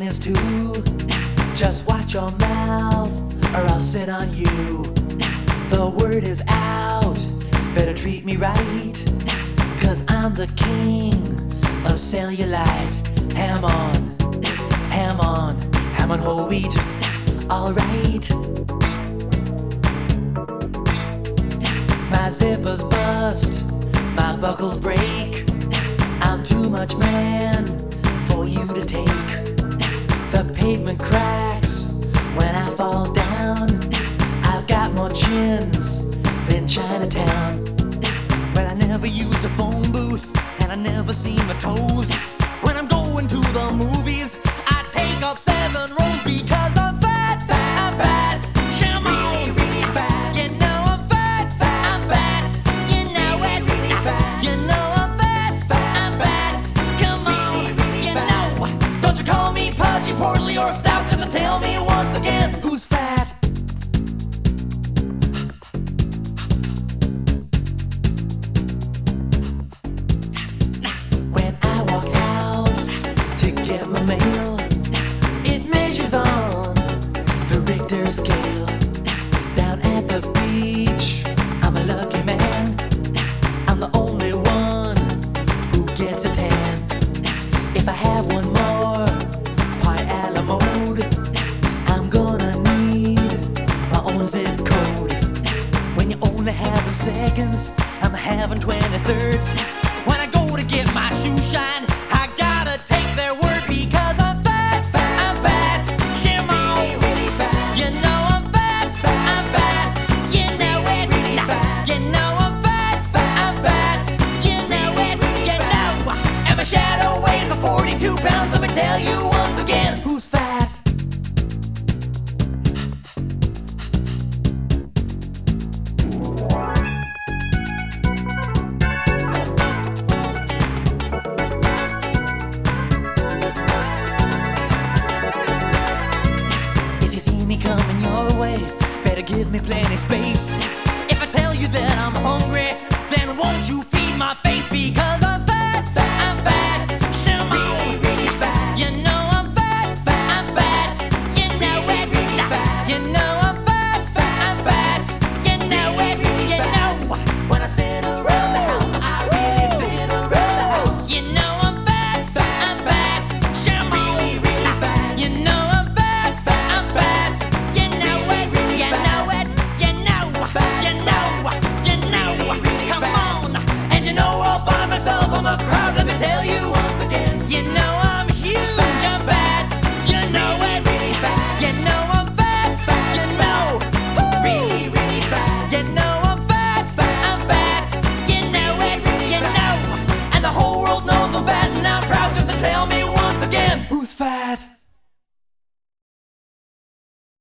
is too. Just watch your mouth, or I'll sit on you. The word is out, better treat me right, 'cause I'm the king of cellulite. Ham on whole wheat, alright. My zippers bust, my buckles break. I'm too much man for you to take. The pavement cracks when I fall down. I've got more chins than Chinatown. But I never used a phone booth, and I never seen my toes. When I'm going to the movies, I take up 7 rows because I'm fat, I'm fat. Come on, really fat. You know I'm fat, I'm fat. You know it, really fat. You know I'm fat, I'm fat. Come on, you know. Don't you call me pudgy, portly, or stout, 'cause tell me once again who's fat. When I walk out to get my mail, it measures on the Richter scale. Down at the beach, I'm a lucky man. I'm the only one who gets a tan. If I have one more pie a la mode, I'm gonna need my own zip code. When you're only having seconds, I'm having 23rds. When I go to get my shoe shine, I gotta take their word because I'm fat, I'm fat. Come on, really fat. You know I'm fat, I'm fat. You know it, really fat. You know I'm fat, I'm fat. You know it, you know. And my shadow weighs 42 pounds. Let me tell you once again who's fat. If you see me coming your way, better give me plenty space.